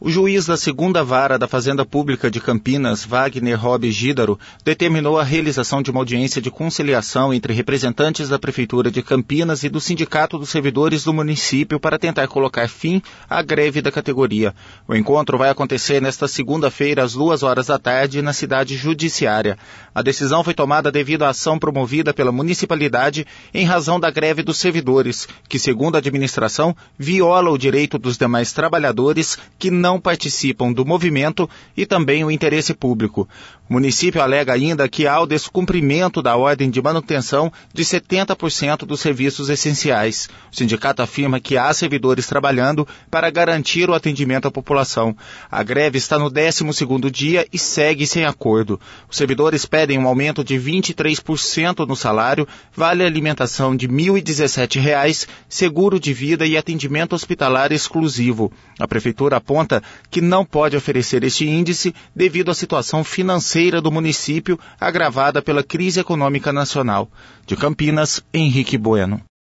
O juiz da 2ª Vara da Fazenda Pública de Campinas, Wagner Robe Gídaro, determinou a realização de uma audiência de conciliação entre representantes da Prefeitura de Campinas e do Sindicato dos Servidores do município para tentar colocar fim à greve da categoria. O encontro vai acontecer nesta segunda-feira, às 14h, na cidade judiciária. A decisão foi tomada devido à ação promovida pela municipalidade em razão da greve dos servidores, que, segundo a administração, viola o direito dos demais trabalhadores que não participam do movimento e também o interesse público. O município alega ainda que há o descumprimento da ordem de manutenção de 70% dos serviços essenciais. O sindicato afirma que há servidores trabalhando para garantir o atendimento à população. A greve está no 12º dia e segue sem acordo. Os servidores pedem um aumento de 23% no salário, vale alimentação de R$ 1.017, seguro de vida e atendimento hospitalar exclusivo. A Prefeitura aponta que não pode oferecer este índice devido à situação financeira do município agravada pela crise econômica nacional. De Campinas, Henrique Bueno.